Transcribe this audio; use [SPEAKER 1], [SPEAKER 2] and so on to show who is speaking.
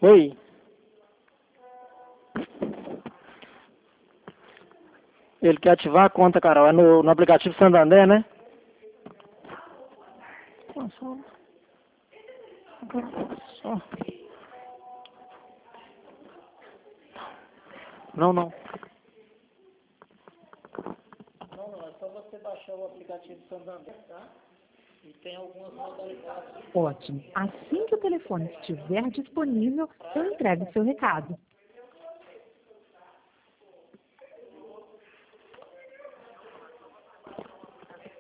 [SPEAKER 1] Oi. Ele quer ativar a conta, Carol. É no aplicativo Santander, né? Só. Não. Não, é só você baixar o aplicativo Santander, tá? E tem algumas modalidades.
[SPEAKER 2] Ótimo. Assim que o telefone estiver disponível, eu entrego o seu recado.